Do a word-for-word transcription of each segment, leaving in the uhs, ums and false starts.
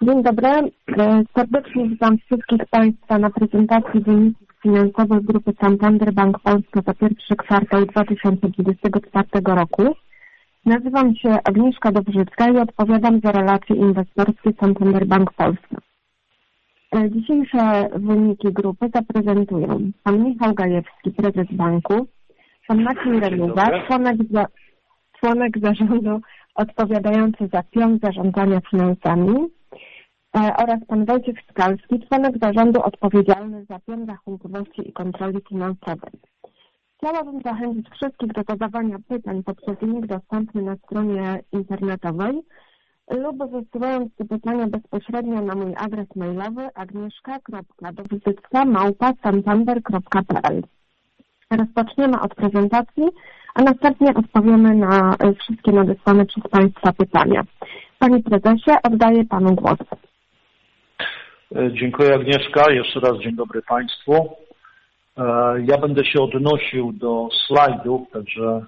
Dzień dobry. Serdecznie witam wszystkich Państwa na prezentacji wyników finansowych Grupy Santander Bank Polska za pierwszy kwartał dwa tysiące dwudziestego czwartego roku. Nazywam się Agnieszka Dobrzycka i odpowiadam za relacje inwestorskie Santander Bank Polska. Dzisiejsze wyniki grupy zaprezentują pan Michał Gajewski, prezes banku, pan Maciej Reluga, członek, za, członek zarządu odpowiadający za pion zarządzania finansami oraz pan Wojciech Skalski, członek zarządu odpowiedzialny za pion rachunkowości i kontroli finansowej. Chciałabym zachęcić wszystkich do zadawania pytań poprzez link dostępny na stronie internetowej lub wysyłając te pytania bezpośrednio na mój adres mailowy agnieszka kropka dobrzycka małpa santander kropka p l. Rozpoczniemy od prezentacji, a następnie odpowiemy na wszystkie nadesłane przez Państwa pytania. Panie prezesie, oddaję Panu głos. Dziękuję Agnieszka. Jeszcze raz dzień dobry Państwu. Ja będę się odnosił do slajdów, także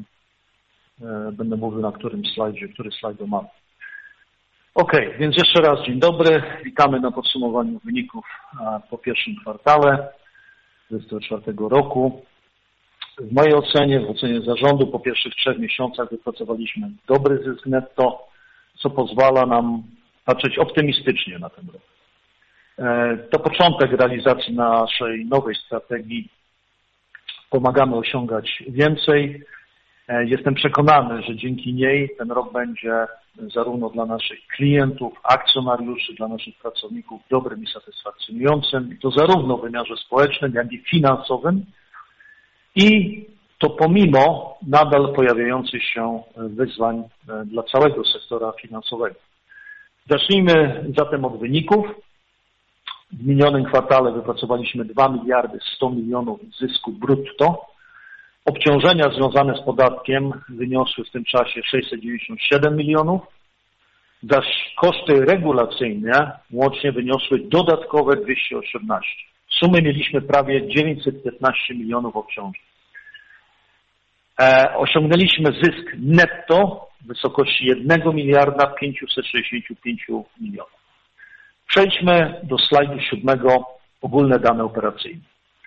będę mówił na którym slajdzie, który slajd mam. Ok, więc jeszcze raz dzień dobry. Witamy na podsumowaniu wyników po pierwszym kwartale dwa tysiące dwudziestego czwartego roku. W mojej ocenie, w ocenie zarządu po pierwszych trzech miesiącach wypracowaliśmy dobry zysk netto, co pozwala nam patrzeć optymistycznie na ten rok. To początek realizacji naszej nowej strategii. Pomagamy osiągać więcej. Jestem przekonany, że dzięki niej ten rok będzie zarówno dla naszych klientów, akcjonariuszy, dla naszych pracowników dobrym i satysfakcjonującym. I to zarówno w wymiarze społecznym, jak i finansowym. I to pomimo nadal pojawiających się wyzwań dla całego sektora finansowego. Zacznijmy zatem od wyników. W minionym kwartale wypracowaliśmy dwa miliardy sto milionów zysku brutto. Obciążenia związane z podatkiem wyniosły w tym czasie sześćset dziewięćdziesiąt siedem milionów, zaś koszty regulacyjne łącznie wyniosły dodatkowe dwieście osiemnaście. W sumie mieliśmy prawie dziewięćset piętnaście milionów obciążeń. E, osiągnęliśmy zysk netto w wysokości jeden miliarda pięćset sześćdziesiąt pięć milionów. Przejdźmy do slajdu siódmego, ogólne dane operacyjne.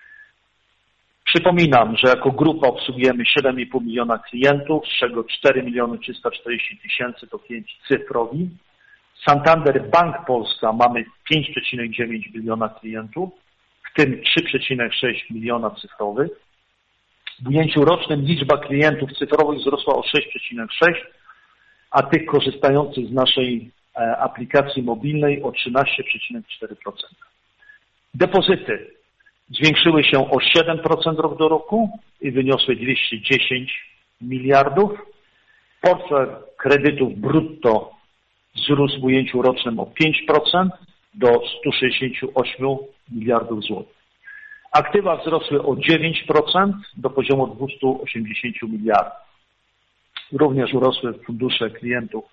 Przypominam, że jako grupa obsługujemy siedem i pół miliona klientów, z czego cztery miliony trzysta czterdzieści tysięcy to klienci cyfrowi. Santander Bank Polska mamy pięć przecinek dziewięć miliona klientów, w tym trzy przecinek sześć miliona cyfrowych. W ujęciu rocznym liczba klientów cyfrowych wzrosła o sześć przecinek sześć, a tych korzystających z naszej aplikacji mobilnej o trzynaście przecinek cztery procent. Depozyty zwiększyły się o siedem procent rok do roku i wyniosły dwieście dziesięć miliardów. Portfel kredytów brutto wzrósł w ujęciu rocznym o pięć procent do stu sześćdziesięciu ośmiu miliardów złotych. Aktywa wzrosły o dziewięć procent do poziomu dwieście osiemdziesiąt miliardów. Również urosły fundusze klientów.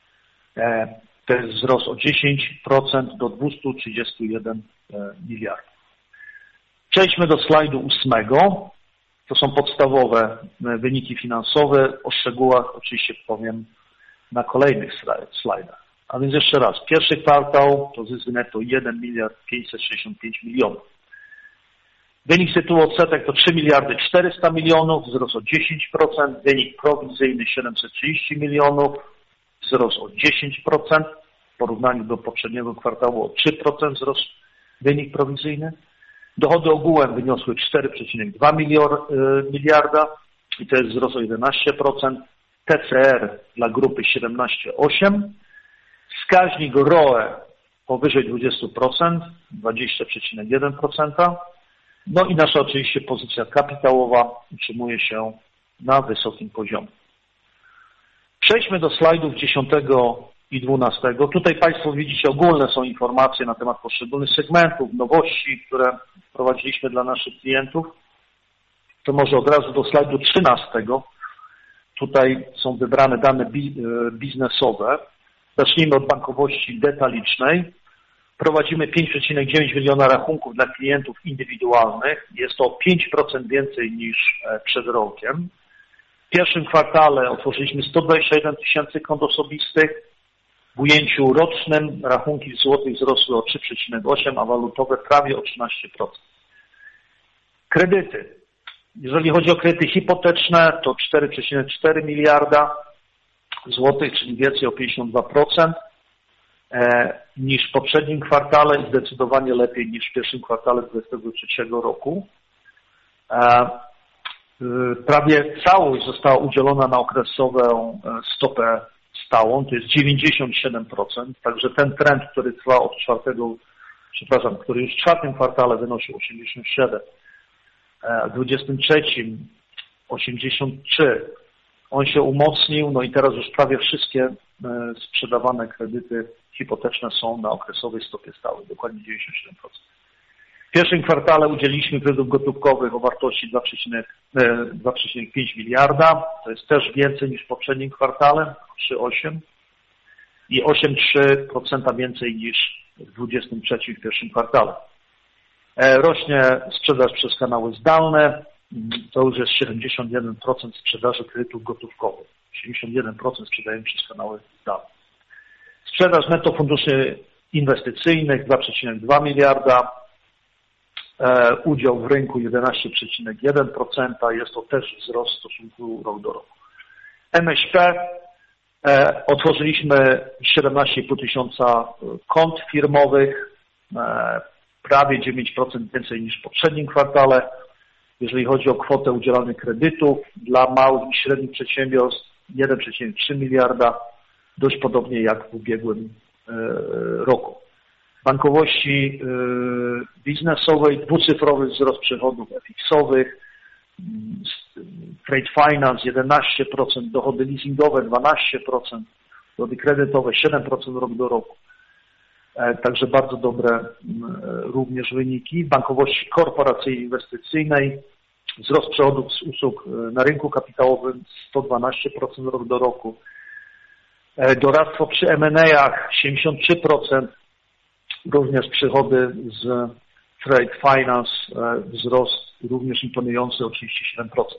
To jest wzrost o dziesięć procent do dwieście trzydzieści jeden miliardów. Przejdźmy do slajdu ósmego. To są podstawowe wyniki finansowe. O szczegółach oczywiście powiem na kolejnych slajdach. A więc jeszcze raz. Pierwszy kwartał to zysk netto jeden miliard pięćset sześćdziesiąt pięć milionów. Wynik z tytułu odsetek to trzy miliardy czterysta milionów, wzrost o dziesięć procent. Wynik prowizyjny siedemset trzydzieści milionów, wzrost o dziesięć procent. W porównaniu do poprzedniego kwartału o trzy procent wzrost wynik prowizyjny. Dochody ogółem wyniosły cztery przecinek dwa miliarda i to jest wzrost o jedenaście procent. T C R dla grupy siedemnaście przecinek osiem. Wskaźnik R O E powyżej dwadzieścia procent, dwadzieścia przecinek jeden procent. No i nasza oczywiście pozycja kapitałowa utrzymuje się na wysokim poziomie. Przejdźmy do slajdów dziesiątego i dwunastego. Tutaj Państwo widzicie, ogólne są informacje na temat poszczególnych segmentów, nowości, które wprowadziliśmy dla naszych klientów. To może od razu do slajdu trzynastego. Tutaj są wybrane dane biznesowe. Zacznijmy od bankowości detalicznej. Prowadzimy pięć przecinek dziewięć miliona rachunków dla klientów indywidualnych. Jest to o pięć procent więcej niż przed rokiem. W pierwszym kwartale otworzyliśmy sto dwadzieścia jeden tysięcy kont osobistych. W ujęciu rocznym rachunki w złotych wzrosły o trzy przecinek osiem, a walutowe prawie o trzynaście procent. Kredyty. Jeżeli chodzi o kredyty hipoteczne, to cztery przecinek cztery miliarda złotych, czyli więcej o pięćdziesiąt dwa procent niż w poprzednim kwartale i zdecydowanie lepiej niż w pierwszym kwartale dwa tysiące dwudziestego trzeciego roku. Prawie całość została udzielona na okresową stopę stałą, to jest dziewięćdziesiąt siedem procent, także ten trend, który trwa od czwartego, przepraszam, który już w czwartym kwartale wynosił osiemdziesiąt siedem, w dwudziestym trzecim osiemdziesiąt trzy, on się umocnił, no i teraz już prawie wszystkie sprzedawane kredyty hipoteczne są na okresowej stopie stałej, dokładnie dziewięćdziesiąt siedem procent. W pierwszym kwartale udzieliliśmy kredytów gotówkowych o wartości dwa przecinek pięć miliarda, to jest też więcej niż w poprzednim kwartale, trzy przecinek osiem i osiem przecinek trzy procent więcej niż w dwudziestym trzecim w pierwszym kwartale. Rośnie sprzedaż przez kanały zdalne, to już jest siedemdziesiąt jeden procent sprzedaży kredytów gotówkowych. siedemdziesiąt jeden procent sprzedajemy przez kanały zdalne. Sprzedaż netto funduszy inwestycyjnych dwa przecinek dwa miliarda, e, udział w rynku jedenaście przecinek jeden procent, jest to też wzrost w stosunku rok do roku. M S P, e, otworzyliśmy siedemnaście i pół tysiąca kont firmowych, e, prawie dziewięć procent więcej niż w poprzednim kwartale. Jeżeli chodzi o kwotę udzielanych kredytów dla małych i średnich przedsiębiorstw, jeden przecinek trzy miliarda, dość podobnie jak w ubiegłym roku. W bankowości biznesowej dwucyfrowy wzrost przychodów F X-owych, trade finance jedenaście procent, dochody leasingowe dwanaście procent, dochody kredytowe siedem procent rok do roku. Także bardzo dobre również wyniki. W bankowości korporacyjnej inwestycyjnej wzrost przychodów z usług na rynku kapitałowym sto dwanaście procent rok do roku. Doradztwo przy M and A'ach siedemdziesiąt trzy procent, również przychody z trade finance wzrost również imponujący o trzydzieści siedem procent.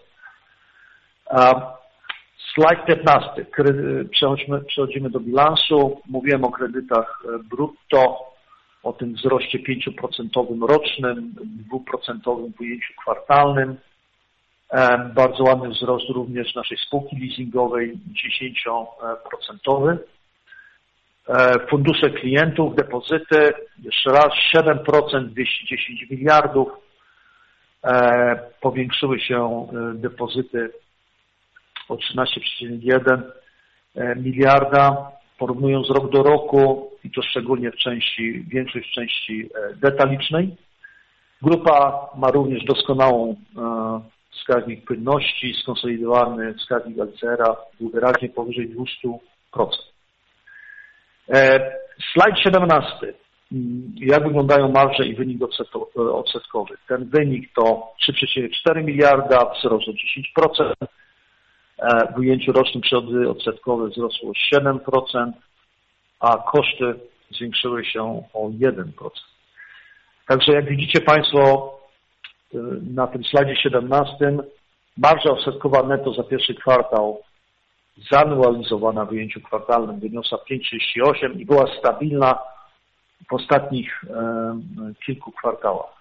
Slajd piętnasty. Przechodzimy, przechodzimy do bilansu. Mówiłem o kredytach brutto, o tym wzroście pięć procent rocznym, dwa procent w ujęciu kwartalnym. Bardzo ładny wzrost również naszej spółki leasingowej, dziesięć procent. Fundusze klientów, depozyty, jeszcze raz siedem procent, dwieście dziesięć miliardów. Powiększyły się depozyty o trzynaście przecinek jeden miliarda, porównując rok do roku i to szczególnie w części, większość w części detalicznej. Grupa ma również doskonałą wskaźnik płynności, skonsolidowany wskaźnik L C R-a był wyraźnie powyżej dwieście procent. Slajd siedemnasty. Jak wyglądają marże i wynik odsetkowy? Ten wynik to trzy przecinek cztery miliarda, wzrost o dziesięć procent. W ujęciu rocznym przychody odsetkowe wzrosło o siedem procent, a koszty zwiększyły się o jeden procent. Także jak widzicie Państwo na tym slajdzie siedemnastym, marża odsetkowa netto za pierwszy kwartał zanualizowana w ujęciu kwartalnym wyniosła pięć przecinek trzydzieści osiem i była stabilna w ostatnich e, kilku kwartałach.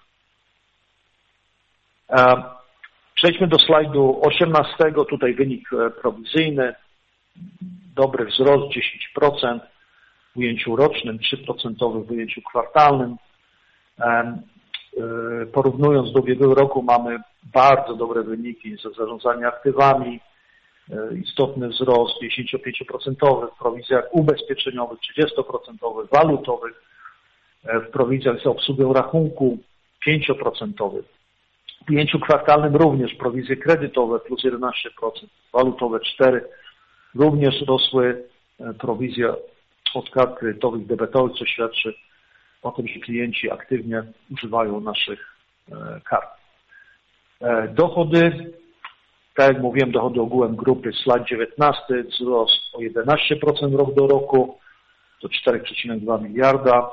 E, przejdźmy do slajdu osiemnastego. Tutaj wynik prowizyjny. Dobry wzrost dziesięć procent w ujęciu rocznym, trzy procent w ujęciu kwartalnym. E, e, porównując do ubiegłego roku mamy bardzo dobre wyniki za zarządzanie aktywami. Istotny wzrost pięćdziesiąt pięć procent w prowizjach ubezpieczeniowych, trzydzieści procent, walutowych, w prowizjach za obsługę rachunku pięć procent. W ujęciu kwartalnym również prowizje kredytowe plus jedenaście procent, walutowe cztery procent. Również rosły prowizje od kart kredytowych, debetowych, co świadczy o tym, że klienci aktywnie używają naszych kart. Dochody. Tak jak mówiłem, dochody ogółem grupy, slajd dziewiętnasty, wzrost o jedenaście procent rok do roku, do cztery przecinek dwa miliarda.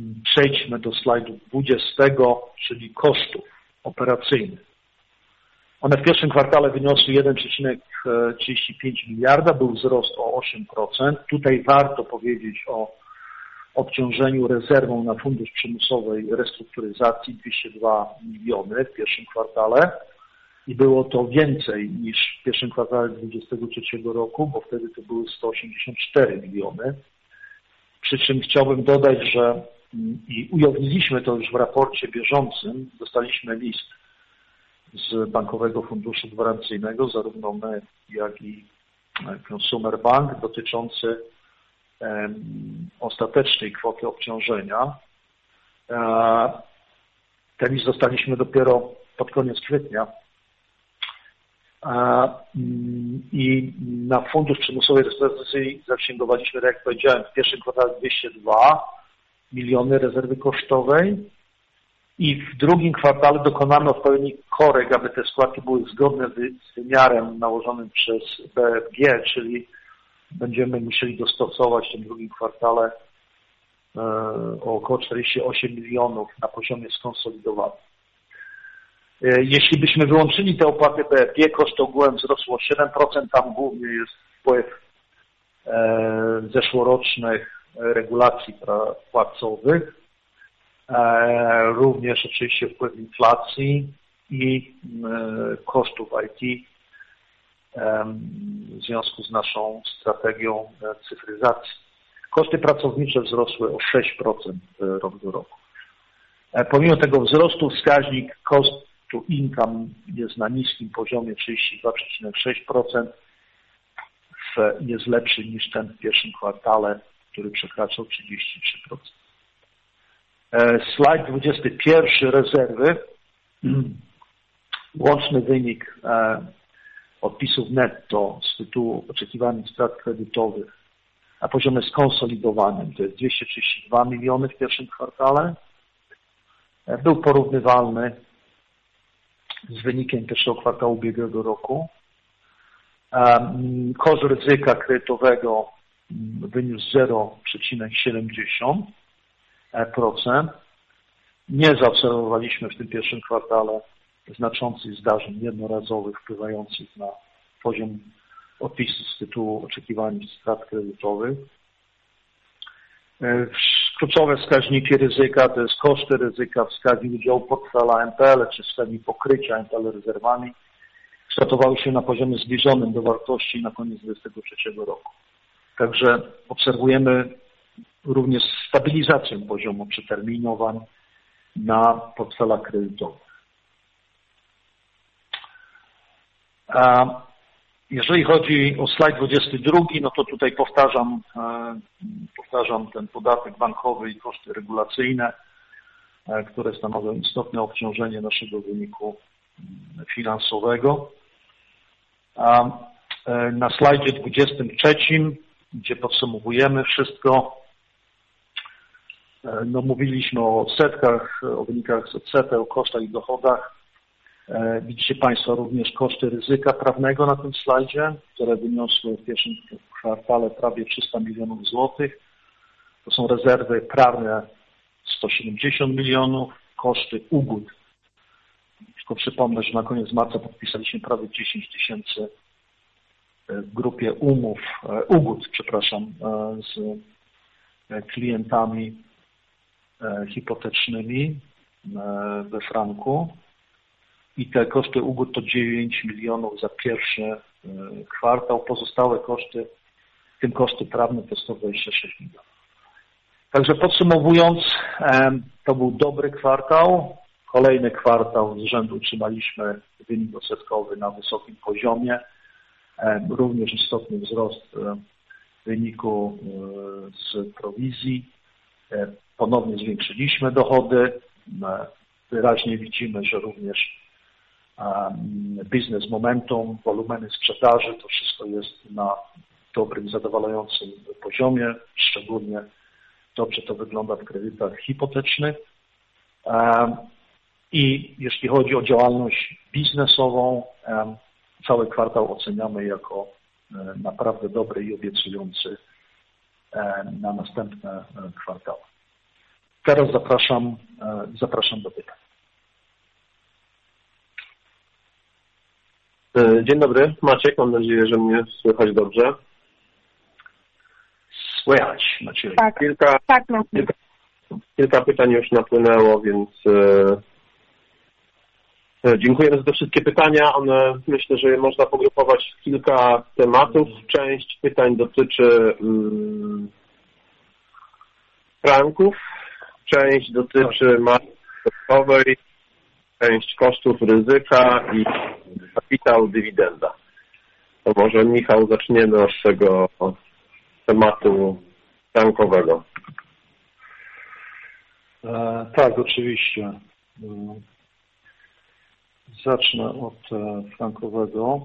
Przejdźmy do slajdu dwudziestego, czyli kosztów operacyjnych. One w pierwszym kwartale wyniosły jeden przecinek trzydzieści pięć miliarda, był wzrost o osiem procent. Tutaj warto powiedzieć o obciążeniu rezerwą na Fundusz Przymusowej Restrukturyzacji dwieście dwa miliony w pierwszym kwartale i było to więcej niż w pierwszym kwartale dwudziestego trzeciego roku, bo wtedy to były sto osiemdziesiąt cztery miliony. Przy czym chciałbym dodać, że i ujawniliśmy to już w raporcie bieżącym, dostaliśmy list z Bankowego Funduszu Gwarancyjnego, zarówno my, jak i Consumer Bank, dotyczący um, ostatecznej kwoty obciążenia. E, ten list dostaliśmy dopiero pod koniec kwietnia. E, I na Fundusz Przymusowej Restrukturyzacji zasięgowaliśmy, tak jak powiedziałem, w pierwszym kwartale dwieście dwa miliony rezerwy kosztowej. I w drugim kwartale dokonamy odpowiednich korekt, aby te składki były zgodne z wymiarem nałożonym przez B F G, czyli będziemy musieli dostosować w tym drugim kwartale o około czterdzieści osiem milionów na poziomie skonsolidowanym. Jeśli byśmy wyłączyli te opłaty B F G, koszty ogółem wzrosły o siedem procent, tam głównie jest wpływ zeszłorocznych regulacji płacowych. Również oczywiście wpływ inflacji i kosztów I T w związku z naszą strategią cyfryzacji. Koszty pracownicze wzrosły o sześć procent rok do roku. Pomimo tego wzrostu wskaźnik cost to income jest na niskim poziomie trzydzieści dwa przecinek sześć procent. Jest lepszy niż ten w pierwszym kwartale, który przekraczał trzydzieści trzy procent. Slajd dwudziesty pierwszy, rezerwy. Łączny wynik odpisów netto z tytułu oczekiwanych strat kredytowych na poziomie skonsolidowanym to jest dwieście trzydzieści dwa miliony w pierwszym kwartale. Był porównywalny z wynikiem pierwszego kwartału ubiegłego roku. Koszt ryzyka kredytowego wyniósł zero przecinek siedemdziesiąt procent. Nie zaobserwowaliśmy w tym pierwszym kwartale znaczących zdarzeń jednorazowych wpływających na poziom odpisu z tytułu oczekiwanych strat kredytowych. Kluczowe wskaźniki ryzyka to jest koszty ryzyka, wskaźnik udziału portfela N P L czy wskaźnik pokrycia N P L rezerwami kształtowały się na poziomie zbliżonym do wartości na koniec dwudziestego trzeciego roku. Także obserwujemy również stabilizację poziomu przeterminowań na portfelach kredytowych. A jeżeli chodzi o slajd dwudziesty drugi, no to tutaj powtarzam, powtarzam ten podatek bankowy i koszty regulacyjne, które stanowią istotne obciążenie naszego wyniku finansowego. A na slajdzie dwudziestym trzecim, gdzie podsumowujemy wszystko, no mówiliśmy o odsetkach, o wynikach z odsetek, o kosztach i dochodach. Widzicie Państwo również koszty ryzyka prawnego na tym slajdzie, które wyniosły w pierwszym kwartale prawie trzysta milionów złotych. To są rezerwy prawne sto siedemdziesiąt milionów, koszty ugód. Tylko przypomnę, że na koniec marca podpisaliśmy prawie dziesięć tysięcy w grupie umów, ugód, przepraszam, z klientami hipotecznymi we franku. I te koszty ugód to dziewięć milionów za pierwszy kwartał. Pozostałe koszty, w tym koszty prawne, to sto dwadzieścia sześć milionów. Także podsumowując, to był dobry kwartał. Kolejny kwartał z rzędu utrzymaliśmy wynik odsetkowy na wysokim poziomie. Również istotny wzrost wyniku z prowizji. Ponownie zwiększyliśmy dochody. Wyraźnie widzimy, że również biznes momentum, wolumeny sprzedaży, to wszystko jest na dobrym, zadowalającym poziomie. Szczególnie dobrze to wygląda w kredytach hipotecznych. I jeśli chodzi o działalność biznesową, cały kwartał oceniamy jako naprawdę dobry i obiecujący na następne kwartały. Teraz zapraszam, zapraszam do pytań. Dzień dobry, Maciek, mam nadzieję, że mnie słychać dobrze. Słychać, Maciej. Tak, kilka, tak, no. kilka, kilka pytań już napłynęło, więc e, dziękujemy za te wszystkie pytania. One, myślę, że je można pogrupować w kilka tematów. Część pytań dotyczy mm, franków, część dotyczy marki środkowej, część kosztów ryzyka i kapitał, dywidenda. To może, Michał, zaczniemy od tego tematu frankowego. E, tak, oczywiście. E, zacznę od e, frankowego.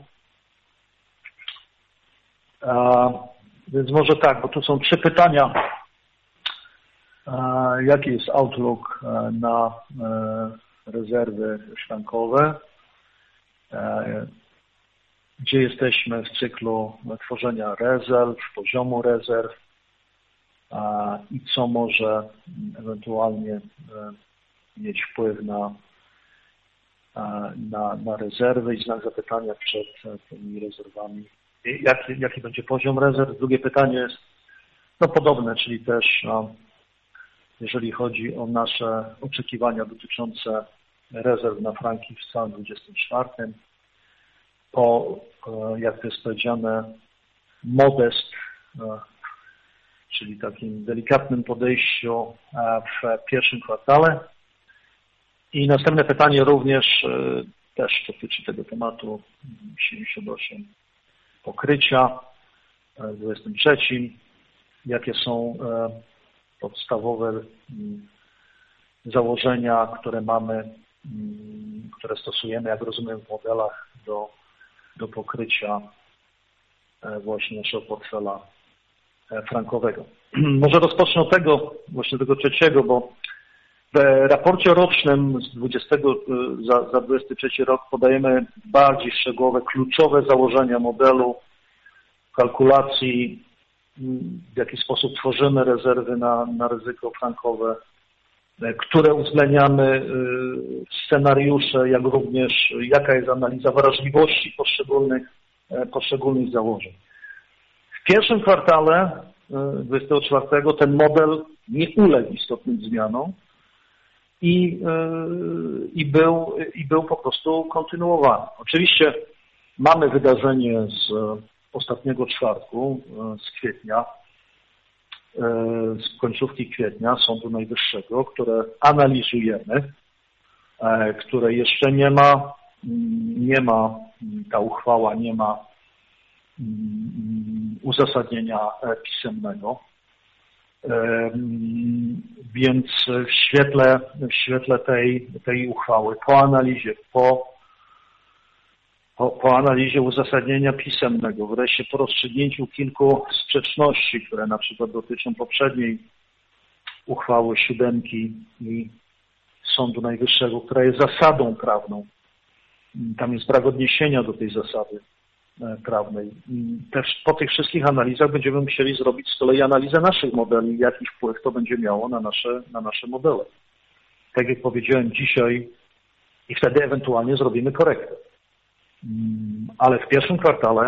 E, więc może tak, bo tu są trzy pytania. E, jaki jest outlook e, na e, rezerwy frankowe? E, gdzie jesteśmy w cyklu tworzenia rezerw, poziomu rezerw i co może ewentualnie mieć wpływ na, na, na rezerwy i znak zapytania przed tymi rezerwami. Jaki, jaki będzie poziom rezerw? Drugie pytanie jest no, podobne, czyli też jeżeli chodzi o nasze oczekiwania dotyczące rezerw na franki w całym dwudziestym czwartym. Po, jak to jest powiedziane, modest, czyli takim delikatnym podejściu w pierwszym kwartale. I następne pytanie również też dotyczy tego tematu siedemdziesiąt osiem pokrycia w dwudziestym trzecim. Jakie są podstawowe założenia, które mamy, które stosujemy, jak rozumiem, w modelach do do pokrycia właśnie naszego portfela frankowego. Może rozpocznę od tego, właśnie tego trzeciego, bo w raporcie rocznym z dwudziestego za, za dwudziesty trzeci rok podajemy bardziej szczegółowe, kluczowe założenia modelu, kalkulacji, w jaki sposób tworzymy rezerwy na, na ryzyko frankowe, które uwzględniamy scenariusze, jak również jaka jest analiza wrażliwości poszczególnych, poszczególnych założeń. W pierwszym kwartale dwudziestego czwartego ten model nie uległ istotnym zmianom i, i, był, i był po prostu kontynuowany. Oczywiście mamy wydarzenie z ostatniego czwartku, z kwietnia, z końcówki kwietnia Sądu Najwyższego, które analizujemy, które jeszcze nie ma, nie ma, ta uchwała nie ma uzasadnienia pisemnego. Więc w świetle, w świetle tej, tej uchwały, po analizie, po Po, po analizie uzasadnienia pisemnego, wreszcie po rozstrzygnięciu kilku sprzeczności, które na przykład dotyczą poprzedniej uchwały siódemki i Sądu Najwyższego, która jest zasadą prawną. Tam jest brak odniesienia do tej zasady prawnej. Też po tych wszystkich analizach będziemy musieli zrobić z kolei analizę naszych modeli, jaki wpływ to będzie miało na nasze, na nasze modele. Tak jak powiedziałem dzisiaj i wtedy ewentualnie zrobimy korektę. Ale w pierwszym kwartale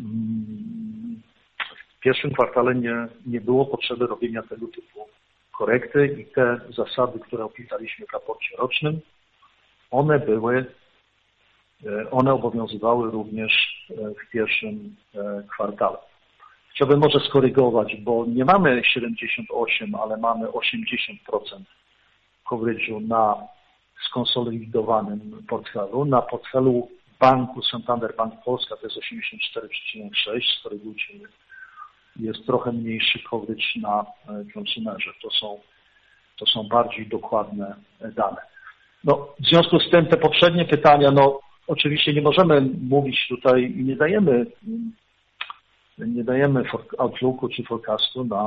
w pierwszym kwartale nie, nie było potrzeby robienia tego typu korekty i te zasady, które opisaliśmy w raporcie rocznym, one były, one obowiązywały również w pierwszym kwartale. Chciałbym może skorygować, bo nie mamy siedemdziesiąt osiem, ale mamy osiemdziesiąt procent coverage'u na skonsolidowanym portfelu. Na portfelu banku Santander Bank Polska to jest osiemdziesiąt cztery przecinek sześć, skorygujcie, jest trochę mniejszy coverage na konsumerze. To są, to są bardziej dokładne dane. No, w związku z tym te poprzednie pytania, no oczywiście nie możemy mówić tutaj i nie dajemy nie dajemy outlooku czy forecastu na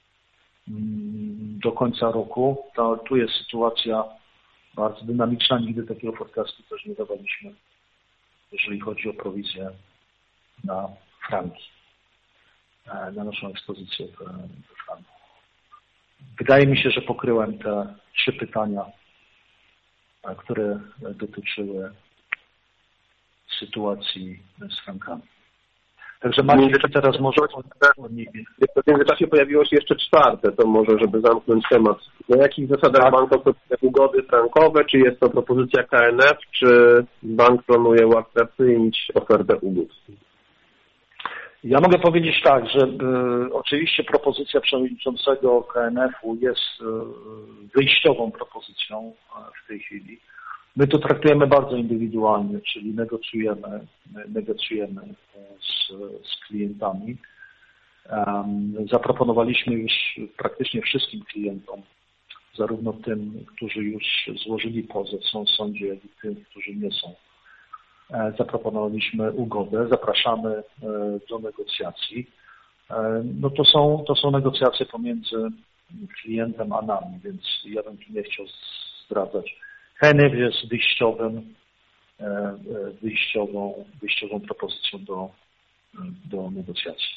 do końca roku. To, tu jest sytuacja bardzo dynamiczna, nigdy takiego forecastu też nie dawaliśmy, jeżeli chodzi o prowizję na franki, na naszą ekspozycję w franku. Wydaje mi się, że pokryłem te trzy pytania, które dotyczyły sytuacji z frankami. Także Maciej, teraz może o niej. W międzyczasie pojawiło się jeszcze czwarte, to może, żeby zamknąć temat. Na jakich zasadach tak. bank oferuje ugody frankowe? Czy jest to propozycja K N F, czy bank planuje uatrakcyjnić ofertę ugód? Ja mogę powiedzieć tak, że y, oczywiście propozycja przewodniczącego K N F-u jest y, wyjściową propozycją w tej chwili. My to traktujemy bardzo indywidualnie, czyli negocjujemy, negocjujemy z, z klientami. Um, zaproponowaliśmy już praktycznie wszystkim klientom, zarówno tym, którzy już złożyli pozew, są w sądzie, jak i tym, którzy nie są. E, zaproponowaliśmy ugodę, zapraszamy e, do negocjacji. E, no to są, to są negocjacje pomiędzy klientem a nami, więc ja bym tu nie chciał zdradzać. K N F jest wyjściowym, wyjściową, wyjściową propozycją do, do negocjacji.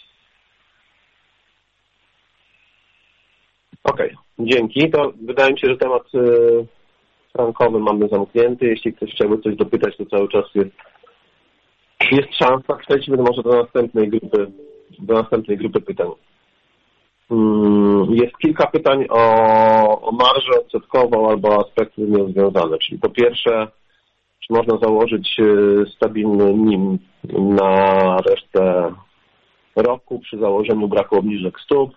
Okej, okay, dzięki. To wydaje mi się, że temat frankowy mamy zamknięty. Jeśli ktoś chciałby coś dopytać, to cały czas jest, jest szansa. Przejdźmy może do następnej grupy, do następnej grupy pytań. Jest kilka pytań o, o marżę odsetkową albo aspekty z nią związane. Czyli po pierwsze, czy można założyć stabilny N I M na resztę roku przy założeniu braku obniżek stóp?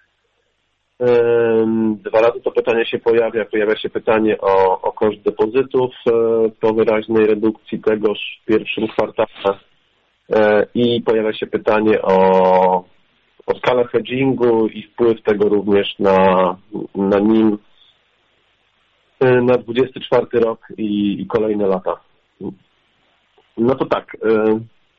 Dwa razy to pytanie się pojawia. Pojawia się pytanie o, o koszt depozytów po wyraźnej redukcji tegoż w pierwszym kwartale i pojawia się pytanie o o skalę hedgingu i wpływ tego również na, na N I M na dwudziesty czwarty rok i, i kolejne lata. No to tak. Y,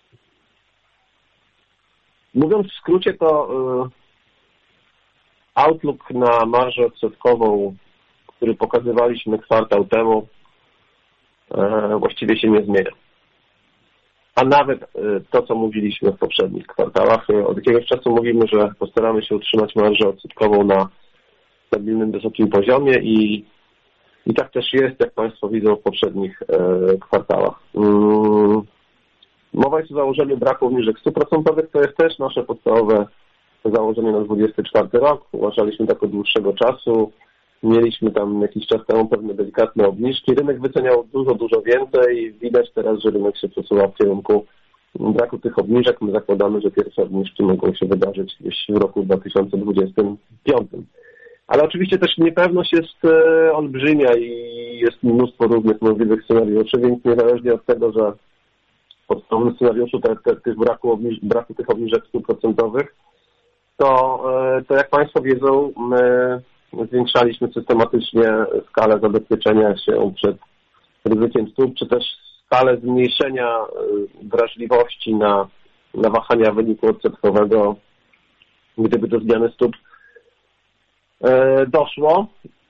mówiąc w skrócie, to y, outlook na marżę odsetkową, który pokazywaliśmy kwartał temu, y, właściwie się nie zmienia. A nawet to, co mówiliśmy w poprzednich kwartałach, od jakiegoś czasu mówimy, że postaramy się utrzymać marżę odsetkową na stabilnym, wysokim poziomie i, i tak też jest, jak Państwo widzą w poprzednich e, kwartałach. Mm, mowa jest o założeniu braku obniżek stóp procentowych, to jest też nasze podstawowe założenie na dwudziesty czwarty rok. Uważaliśmy tak od dłuższego czasu. Mieliśmy tam jakiś czas temu pewne delikatne obniżki. Rynek wyceniał dużo, dużo więcej. Widać teraz, że rynek się przesuwa w kierunku braku tych obniżek. My zakładamy, że pierwsze obniżki mogą się wydarzyć gdzieś w roku dwa tysiące dwudziestym piątym. Ale oczywiście też niepewność jest olbrzymia i jest mnóstwo różnych możliwych scenariuszy, więc niezależnie od tego, że w podstawowym scenariuszu te, te, tych braku, obniż, braku tych obniżek stóp procentowych, to, to jak Państwo wiedzą, my zwiększaliśmy systematycznie skalę zabezpieczenia się przed ryzykiem stóp, czy też skalę zmniejszenia wrażliwości na, na wahania wyniku odsetkowego, gdyby do zmiany stóp doszło.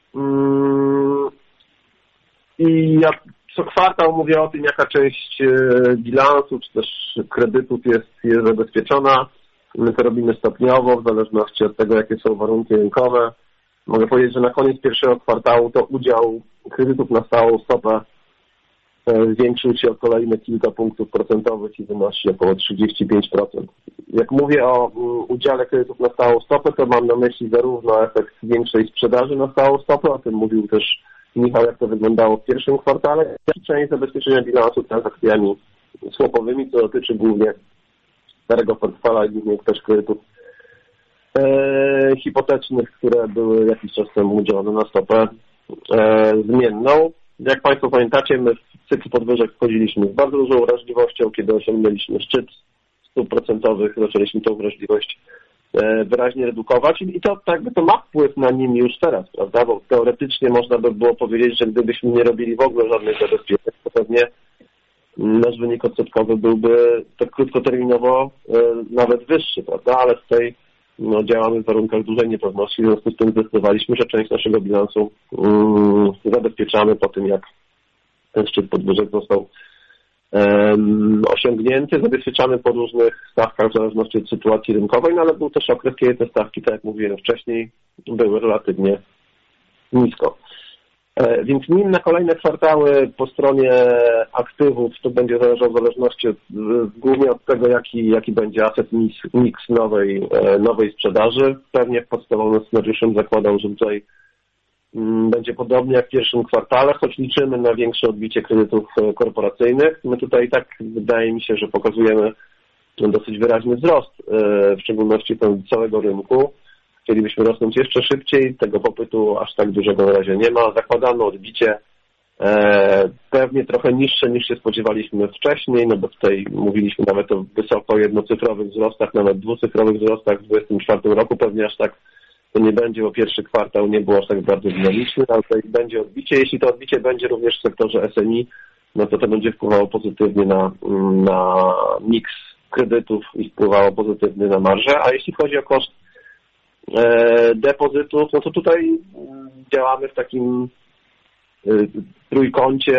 I ja co kwartał mówię o tym, jaka część bilansu, czy też kredytów jest, jest zabezpieczona. My to robimy stopniowo, w zależności od tego, jakie są warunki rynkowe. Mogę powiedzieć, że na koniec pierwszego kwartału to udział kredytów na stałą stopę zwiększył się o kolejne kilka punktów procentowych i wynosi około trzydzieści pięć procent. Jak mówię o udziale kredytów na stałą stopę, to mam na myśli zarówno efekt większej sprzedaży na stałą stopę, o tym mówił też Michał, jak to wyglądało w pierwszym kwartale, jak i część zabezpieczenia bilansu transakcjami swapowymi, co dotyczy głównie starego portfela i głównie też kredytów e, hipotecznych, które były jakiś czas temu udzielone na stopę e, zmienną. Jak Państwo pamiętacie, my w cykl podwyżek wchodziliśmy z bardzo dużą wrażliwością. Kiedy osiągnęliśmy szczyt stóp procentowych, zaczęliśmy tą wrażliwość e, wyraźnie redukować i to jakby to ma wpływ na nim już teraz, prawda? Bo teoretycznie można by było powiedzieć, że gdybyśmy nie robili w ogóle żadnych zabezpieczeń, to pewnie nasz wynik odsetkowy byłby tak krótkoterminowo e, nawet wyższy, prawda? Ale tutaj no, działamy w warunkach dużej niepewności, w związku z tym zdecydowaliśmy, że część naszego bilansu um, zabezpieczamy po tym, jak ten szczyt podwyżek został um, osiągnięty. Zabezpieczamy po różnych stawkach w zależności od sytuacji rynkowej, no ale był też okres, kiedy te stawki, tak jak mówiłem wcześniej, były relatywnie nisko. Więc nim na kolejne kwartały po stronie aktywów to będzie zależało w zależności od, głównie od tego, jaki, jaki będzie asset mix, mix nowej, nowej sprzedaży. Pewnie w podstawowym scenariuszu zakładam, że tutaj będzie podobnie jak w pierwszym kwartale, choć liczymy na większe odbicie kredytów korporacyjnych. My tutaj tak wydaje mi się, że pokazujemy dosyć wyraźny wzrost, w szczególności całego rynku. Chcielibyśmy rosnąć jeszcze szybciej, tego popytu aż tak dużego na razie nie ma. Zakładamy odbicie e, pewnie trochę niższe niż się spodziewaliśmy wcześniej, no bo tutaj mówiliśmy nawet o wysoko jednocyfrowych wzrostach, nawet dwucyfrowych wzrostach w dwudziestym czwartym roku. Pewnie aż tak to nie będzie, bo pierwszy kwartał nie był aż tak bardzo dynamiczny, ale tutaj będzie odbicie. Jeśli to odbicie będzie również w sektorze S M E, no to to będzie wpływało pozytywnie na, na miks kredytów i wpływało pozytywnie na marżę. A jeśli chodzi o koszt depozytów, no to tutaj działamy w takim trójkącie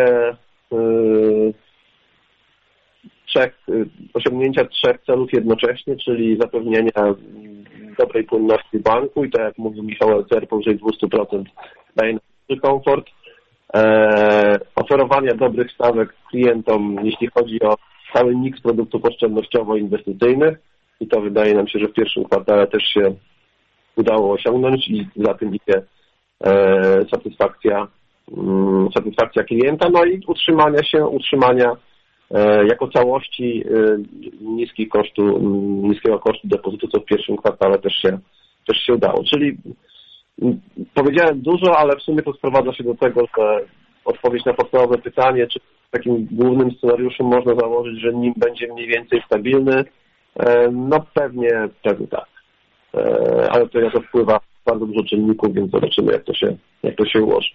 trzech, osiągnięcia trzech celów jednocześnie, czyli zapewnienia dobrej płynności banku i tak jak mówił Michał L C R, powyżej dwieście procent daje nam duży komfort, oferowania dobrych stawek klientom, jeśli chodzi o cały miks produktów oszczędnościowo-inwestycyjnych i to wydaje nam się, że w pierwszym kwartale też się udało osiągnąć i za tym idzie e, satysfakcja, mm, satysfakcja klienta, no i utrzymania się, utrzymania e, jako całości e, niskich kosztu, niskiego kosztu depozytu, co w pierwszym kwartale też się, też się udało. Czyli m, powiedziałem dużo, ale w sumie to sprowadza się do tego, że odpowiedź na podstawowe pytanie, czy w takim głównym scenariuszu można założyć, że nim będzie mniej więcej stabilny, e, no pewnie, pewnie tak. Ale to na to wpływa bardzo dużo czynników, więc zobaczymy, jak to się, jak to się ułoży.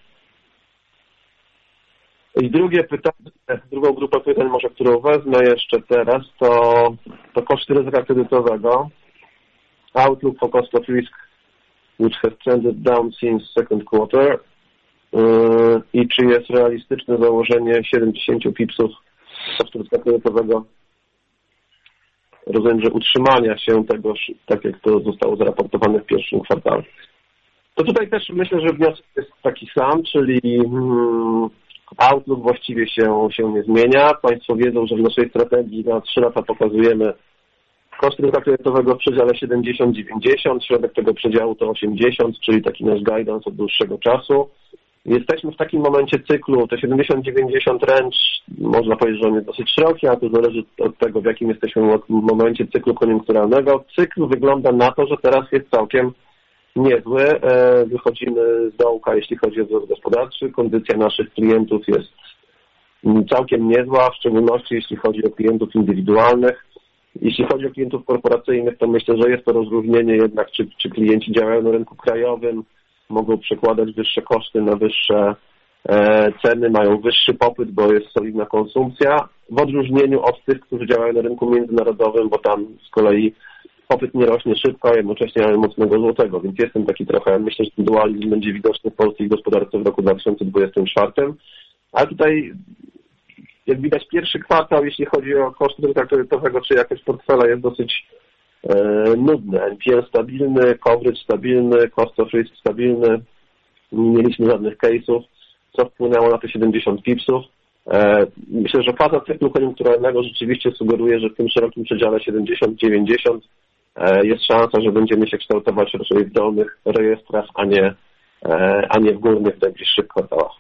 I drugie pytanie, drugą grupę pytań, może którą wezmę jeszcze teraz, to, to koszty ryzyka kredytowego. Outlook for cost of risk, which has trended down since second quarter. I czy jest realistyczne założenie siedemdziesiąt pipsów kosztu ryzyka kredytowego? Rozumiem, że utrzymania się tegoż, tak jak to zostało zaraportowane w pierwszym kwartale. To tutaj też myślę, że wniosek jest taki sam, czyli hmm, outlook właściwie się, się nie zmienia. Państwo wiedzą, że w naszej strategii na trzy lata pokazujemy koszt ryzyka kredytowego w przedziale siedemdziesiąt dziewięćdziesiąt, środek tego przedziału to osiemdziesiąt, czyli taki nasz guidance od dłuższego czasu. Jesteśmy w takim momencie cyklu, te siedemdziesiąt dziewięćdziesiąt range, można powiedzieć, że on jest dosyć szeroki, a to zależy od tego, w jakim jesteśmy momencie cyklu koniunkturalnego. Cykl wygląda na to, że teraz jest całkiem niezły. Wychodzimy z dołka, jeśli chodzi o wzrost gospodarczy. Kondycja naszych klientów jest całkiem niezła, w szczególności jeśli chodzi o klientów indywidualnych. Jeśli chodzi o klientów korporacyjnych, to myślę, że jest to rozróżnienie jednak, czy, czy klienci działają na rynku krajowym, mogą przekładać wyższe koszty na wyższe e, ceny, mają wyższy popyt, bo jest solidna konsumpcja, w odróżnieniu od tych, którzy działają na rynku międzynarodowym, bo tam z kolei popyt nie rośnie szybko, a jednocześnie mamy mocnego złotego, więc jest ten taki trochę, myślę, że ten dualizm będzie widoczny w polskiej gospodarce w roku dwa tysiące dwudziestym czwartym, ale tutaj jak widać pierwszy kwartał, jeśli chodzi o koszty ryzyka kredytowego czy jakość portfela, jest dosyć nudne. N P L stabilny, coverage stabilny, cost of risk stabilny. Nie mieliśmy żadnych case'ów, co wpłynęło na te siedemdziesiąt pipsów. Myślę, że faza cyklu koniunkturalnego rzeczywiście sugeruje, że w tym szerokim przedziale siedemdziesiąt dziewięćdziesiąt jest szansa, że będziemy się kształtować raczej w dolnych rejestrach, a nie, a nie w górnych w najbliższych kwartałach.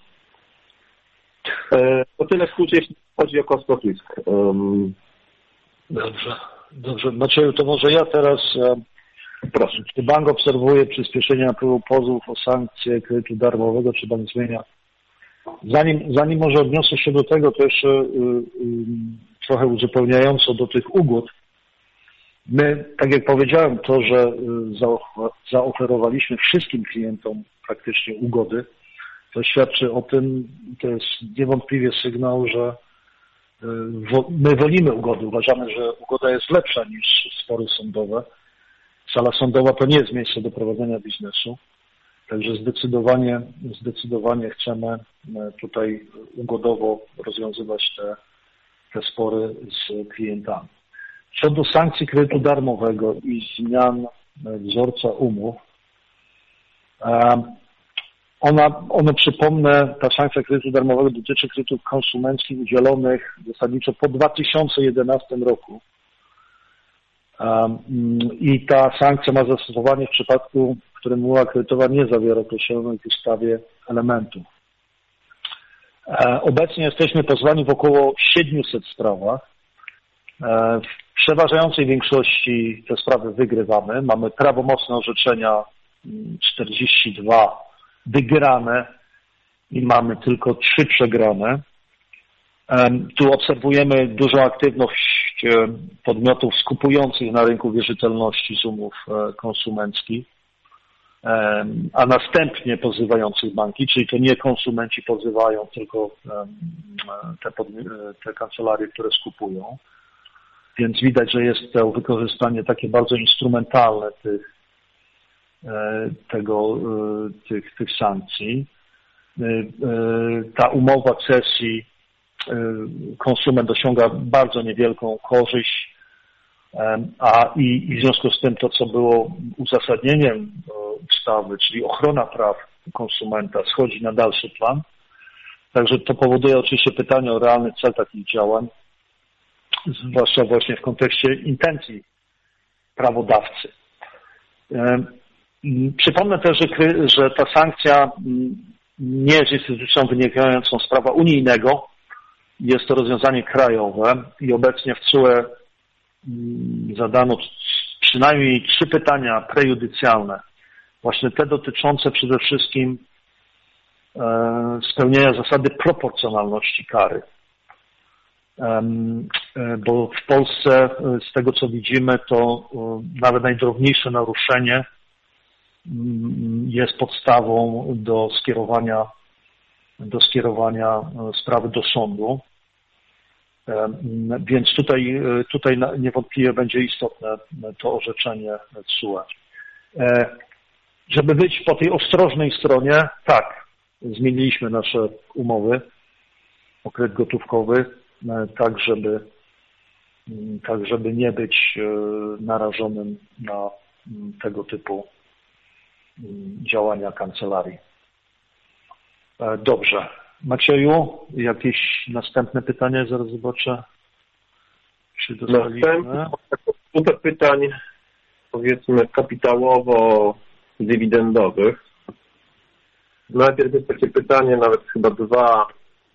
To tyle w skrócie, jeśli chodzi o cost of risk. Dobrze. Dobrze, Macieju, to może ja teraz, proszę, czy bank obserwuje przyspieszenie napływu pozwów o sankcje kredytu darmowego, czy bank zmienia? Zanim, zanim może odniosę się do tego, to jeszcze y, y, trochę uzupełniająco do tych ugód. My, tak jak powiedziałem, to, że y, zaoferowaliśmy wszystkim klientom praktycznie ugody, to świadczy o tym, to jest niewątpliwie sygnał, że my wolimy ugody. Uważamy, że ugoda jest lepsza niż spory sądowe. Sala sądowa to nie jest miejsce do prowadzenia biznesu. Także zdecydowanie, zdecydowanie chcemy tutaj ugodowo rozwiązywać te, te spory z klientami. Co do sankcji kredytu darmowego i zmian wzorca umów, Ona, ono przypomnę, ta sankcja kredytu darmowego dotyczy kredytów konsumenckich udzielonych zasadniczo po dwa tysiące jedenastym roku. I ta sankcja ma zastosowanie w przypadku, w którym umowa kredytowa nie zawiera określonych w ustawie elementów. Obecnie jesteśmy pozwani w około siedmiuset sprawach. W przeważającej większości te sprawy wygrywamy. Mamy prawomocne orzeczenia czterdzieści dwa wygrane i mamy tylko trzy przegrane. Tu obserwujemy dużą aktywność podmiotów skupujących na rynku wierzytelności z umów konsumenckich, a następnie pozywających banki, czyli to nie konsumenci pozywają, tylko te, te kancelarie, które skupują. Więc widać, że jest to wykorzystanie takie bardzo instrumentalne tych, tego, tych, tych sankcji. Ta umowa cesji konsument osiąga bardzo niewielką korzyść, a i, i w związku z tym to, co było uzasadnieniem ustawy, czyli ochrona praw konsumenta, schodzi na dalszy plan. Także to powoduje oczywiście pytanie o realny cel takich działań, zwłaszcza właśnie w kontekście intencji prawodawcy. Przypomnę też, że, że ta sankcja nie jest instytucją wynikającą z prawa unijnego. Jest to rozwiązanie krajowe i obecnie w C U E zadano przynajmniej trzy pytania prejudycjalne. Właśnie te dotyczące przede wszystkim spełnienia zasady proporcjonalności kary. Bo w Polsce, z tego co widzimy, to nawet najdrobniejsze naruszenie jest podstawą do skierowania, do skierowania sprawy do sądu. Więc tutaj, tutaj niewątpliwie będzie istotne to orzeczenie C U E. Żeby być po tej ostrożnej stronie, tak, zmieniliśmy nasze umowy o kredyt gotówkowy, tak żeby, tak żeby nie być narażonym na tego typu działania kancelarii. Dobrze. Macieju, jakieś następne pytania? Zaraz zobaczę. Czy dostaliśmy? Kilka pytań, powiedzmy, kapitałowo-dywidendowych. Najpierw jest takie pytanie, nawet chyba dwa.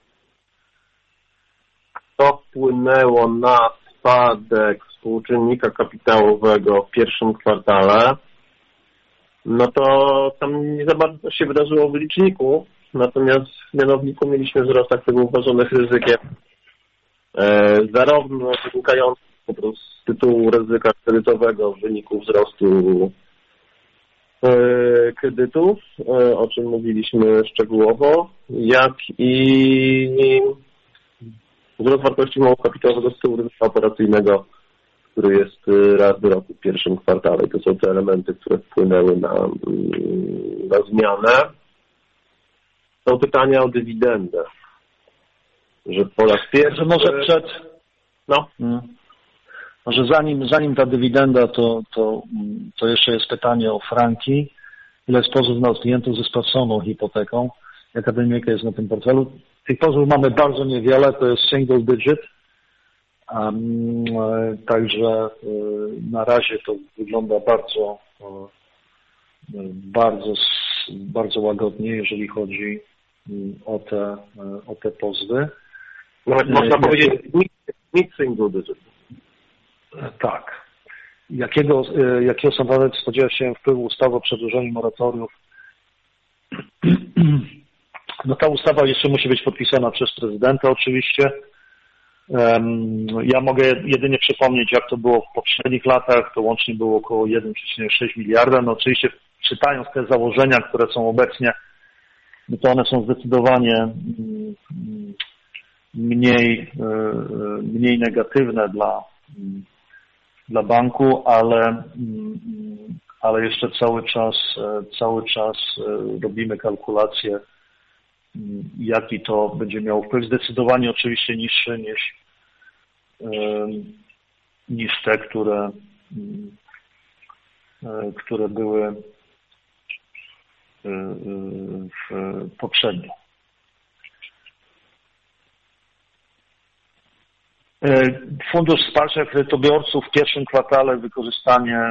Co wpłynęło na spadek współczynnika kapitałowego w pierwszym kwartale? No to tam nie za bardzo się wydarzyło w liczniku, natomiast w mianowniku mieliśmy wzrost aktywów uważanych ryzykiem, e, zarówno wynikający po prostu z tytułu ryzyka kredytowego w wyniku wzrostu e, kredytów, e, o czym mówiliśmy szczegółowo, jak i wzrost wartości małego kapitałowego z tytułu ryzyka operacyjnego, który jest raz do roku w pierwszym kwartale. I to są te elementy, które wpłynęły na, na zmianę. Są pytania o dywidendę. Że po raz pierwszy... Może przed... No. Hmm. Może zanim, zanim ta dywidenda, to, to, to jeszcze jest pytanie o franki. Ile jest pozwów na klientów ze spłaconą hipoteką? Jaka dynamika jest na tym portfelu? Tych pozwów mamy bardzo niewiele, to jest single digit. Um, także na razie to wygląda bardzo, bardzo, bardzo łagodnie, jeżeli chodzi o te, o te pozwy. Nawet można powiedzieć nic single digit. Tak. Jakiego, jakiego sądownik spodziewa się wpływu ustawy o przedłużeniu moratoriów? No ta ustawa jeszcze musi być podpisana przez prezydenta oczywiście. Ja mogę jedynie przypomnieć, jak to było w poprzednich latach, to łącznie było około jeden przecinek sześć miliarda. No oczywiście czytając te założenia, które są obecnie, no to one są zdecydowanie mniej, mniej negatywne dla, dla banku, ale, ale jeszcze cały czas, cały czas robimy kalkulacje, jaki to będzie miało wpływ. Zdecydowanie oczywiście niższy niż, niż te, które, które były poprzednio. Fundusz Wsparcia Kredytobiorców w pierwszym kwartale wykorzystanie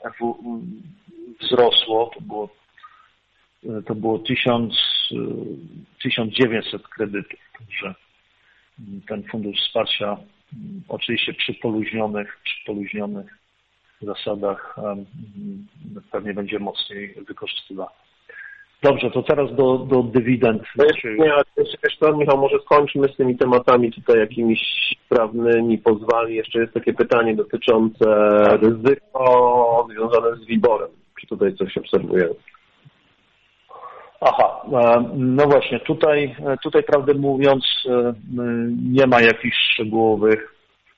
wzrosło, to było, to było tysiąc dziewięćset kredytów, także ten Fundusz Wsparcia oczywiście przy poluźnionych, przy poluźnionych zasadach pewnie będzie mocniej wykorzystywany. Dobrze, to teraz do, do dywidend. No jeszcze, nie, jeszcze, Michał, może skończmy z tymi tematami tutaj jakimiś prawnymi, pozwali. Jeszcze jest takie pytanie dotyczące ryzyko związane z WIBOR-em. Czy tutaj coś obserwujemy? Aha, no właśnie, tutaj, tutaj prawdę mówiąc nie ma jakichś szczegółowych,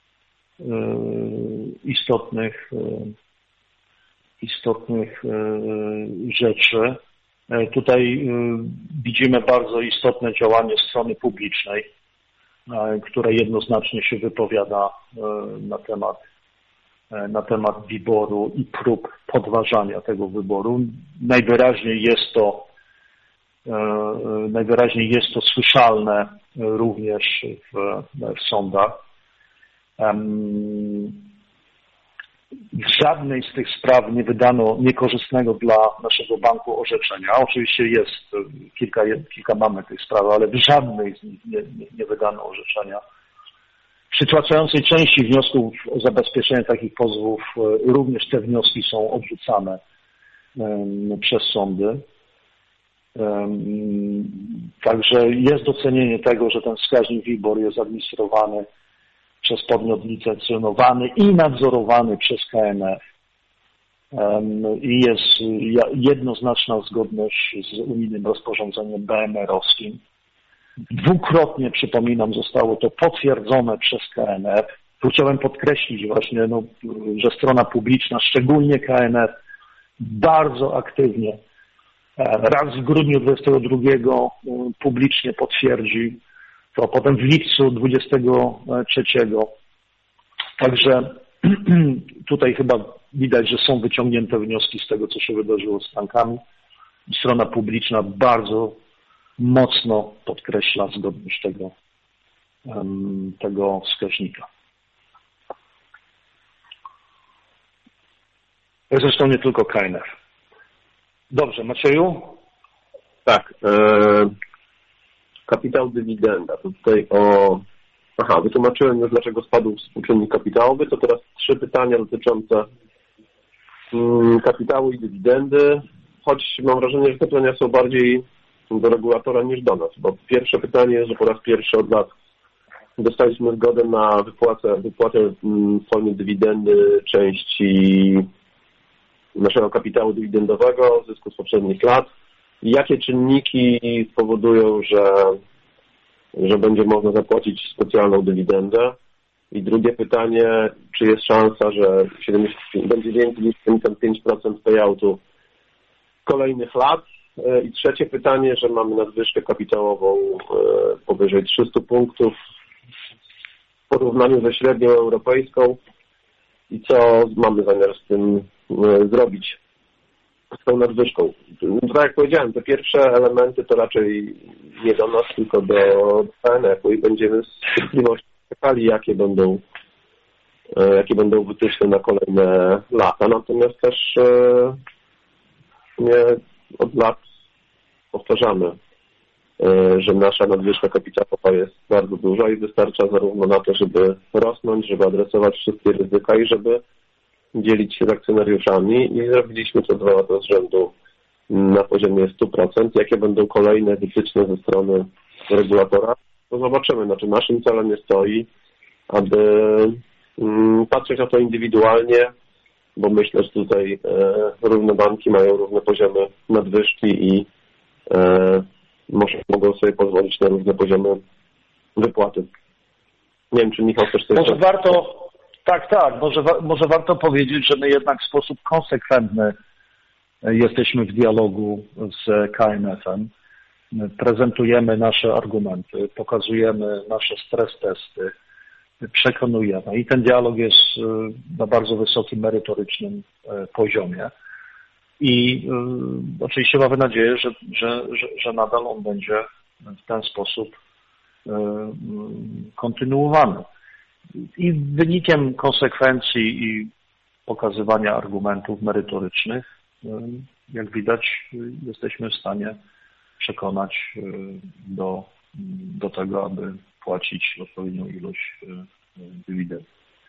istotnych, istotnych rzeczy. Tutaj widzimy bardzo istotne działanie strony publicznej, która jednoznacznie się wypowiada na temat, na temat wyboru i prób podważania tego wyboru. Najwyraźniej jest to, najwyraźniej jest to słyszalne również w, w sądach. W żadnej z tych spraw nie wydano niekorzystnego dla naszego banku orzeczenia. Oczywiście jest, kilka, kilka mamy tych spraw, ale w żadnej z nich nie, nie, nie wydano orzeczenia. W przytłaczającej części wniosków o zabezpieczenie takich pozwów również te wnioski są odrzucane przez sądy. Także jest docenienie tego, że ten wskaźnik WIBOR jest administrowany przez podmiot licencjonowany i nadzorowany przez K N F. I jest jednoznaczna zgodność z unijnym rozporządzeniem B M R-owskim. Dwukrotnie, przypominam, zostało to potwierdzone przez K N F. Tu chciałem podkreślić właśnie, no, że strona publiczna, szczególnie K N F, bardzo aktywnie raz w grudniu dwudziestego drugiego publicznie potwierdzi, to potem w lipcu dwudziestego trzeciego. Także tutaj chyba widać, że są wyciągnięte wnioski z tego, co się wydarzyło z bankami. Strona publiczna bardzo mocno podkreśla zgodność tego, tego wskaźnika. Zresztą nie tylko K N F. Dobrze, Macieju? Tak. E... Kapitał dywidenda. To tutaj o... Aha, wytłumaczyłem już, dlaczego spadł współczynnik kapitałowy. To teraz trzy pytania dotyczące mm, kapitału i dywidendy. Choć mam wrażenie, że te pytania są bardziej do regulatora niż do nas. Bo pierwsze pytanie jest, że po raz pierwszy od lat dostaliśmy zgodę na wypłatę, wypłatę w formie dywidendy części naszego kapitału dywidendowego, zysku z poprzednich lat. Jakie czynniki spowodują, że, że będzie można zapłacić specjalną dywidendę? I drugie pytanie, czy jest szansa, że siedemdziesiąt, będzie więcej niż siedemdziesiąt pięć procent payoutu kolejnych lat? I trzecie pytanie, że mamy nadwyżkę kapitałową powyżej trzystu punktów w porównaniu ze średnią europejską i co mamy zamiar z tym zrobić? Z tą nadwyżką. Tak jak powiedziałem, te pierwsze elementy to raczej nie do nas, tylko do K N F-u i będziemy z cierpliwością czekali, jakie będą, jakie będą wytyczne na kolejne lata. Natomiast też nie od lat powtarzamy, że nasza nadwyżka kapitałowa jest bardzo duża i wystarcza zarówno na to, żeby rosnąć, żeby adresować wszystkie ryzyka i żeby dzielić się z akcjonariuszami i zrobiliśmy to dwa lata z rzędu na poziomie stu procent. Jakie będą kolejne wytyczne ze strony regulatora? To zobaczymy. Znaczy naszym celem jest to i aby mm, patrzeć na to indywidualnie, bo myślę, że tutaj e, różne banki mają różne poziomy nadwyżki i e, może mogą sobie pozwolić na różne poziomy wypłaty. Nie wiem, czy Michał też coś... Może warto... Tak, tak. Może, może warto powiedzieć, że my jednak w sposób konsekwentny jesteśmy w dialogu z K N F-em. Prezentujemy nasze argumenty, pokazujemy nasze stres testy, przekonujemy. I ten dialog jest na bardzo wysokim, merytorycznym poziomie. I y, oczywiście mamy nadzieję, że, że, że, że nadal on będzie w ten sposób y, y, kontynuowany. I wynikiem konsekwencji i pokazywania argumentów merytorycznych, y, jak widać, y, jesteśmy w stanie przekonać y, do, do tego, aby płacić odpowiednią ilość y, y, dywidend.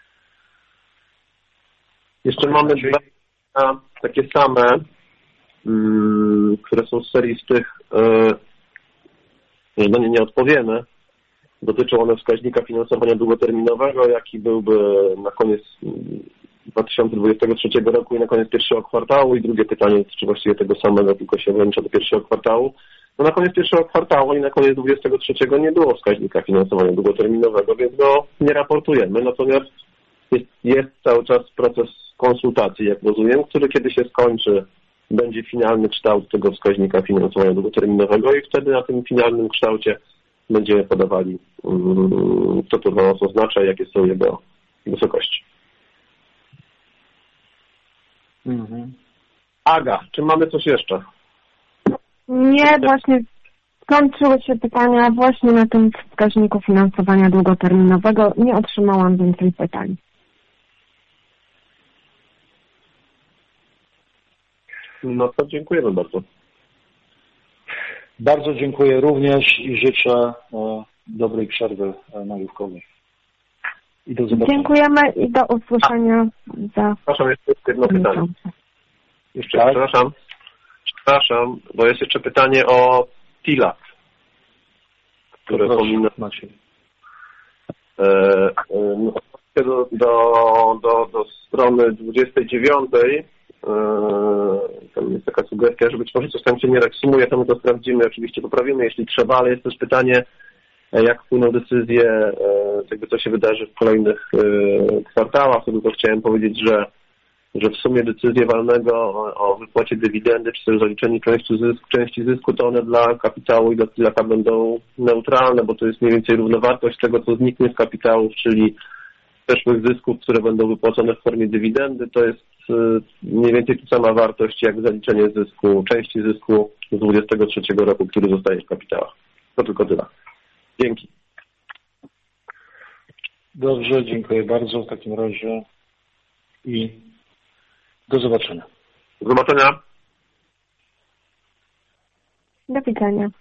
Jeszcze mamy dwa takie same, um, które są z serii z tych, że na nie nie odpowiemy. Dotyczą one wskaźnika finansowania długoterminowego, jaki byłby na koniec dwa tysiące dwudziestego trzeciego roku i na koniec pierwszego kwartału. I drugie pytanie dotyczy właściwie tego samego, tylko się ogranicza do pierwszego kwartału. No na koniec pierwszego kwartału i na koniec dwudziestego trzeciego nie było wskaźnika finansowania długoterminowego, więc go nie raportujemy. Natomiast jest, jest cały czas proces konsultacji, jak rozumiem, który kiedy się skończy, będzie finalny kształt tego wskaźnika finansowania długoterminowego i wtedy na tym finalnym kształcie będziemy podawali, co to dla nas oznacza i jakie są jego wysokości. Mhm. Aga, czy mamy coś jeszcze? Nie, właśnie skończyły się pytania właśnie na tym wskaźniku finansowania długoterminowego. Nie otrzymałam więcej pytań. No to dziękujemy bardzo. Bardzo dziękuję również i życzę e, dobrej przerwy e, majówkowej. I do zobaczenia. Dziękujemy i do usłyszenia za... Przepraszam, jeszcze jedno pytanie. Jeszcze, tak? przepraszam, przepraszam, bo jest jeszcze pytanie o Tilat, które powinno... E, e, do, do, do, do strony dwudziestej dziewiątej tam jest taka sugestia, że być może coś tam się nie tak sumuje, to my to sprawdzimy, oczywiście poprawimy, jeśli trzeba, ale jest też pytanie, jak wpłyną decyzje, jakby co się wydarzy w kolejnych kwartałach. To tylko chciałem powiedzieć, że, że w sumie decyzje walnego o, o wypłacie dywidendy, czy też zaliczeniu części zysku, części zysku, to one dla kapitału i dla Tilaka będą neutralne, bo to jest mniej więcej równowartość tego, co zniknie z kapitałów, czyli przeszłych zysków, które będą wypłacone w formie dywidendy, to jest mniej więcej ta sama wartość jak zaliczenie zysku, części zysku z dwudziestego trzeciego roku, który zostaje w kapitałach. To tylko tyle. Dzięki. Dobrze, dziękuję bardzo w takim razie i do zobaczenia. Do zobaczenia. Do widzenia.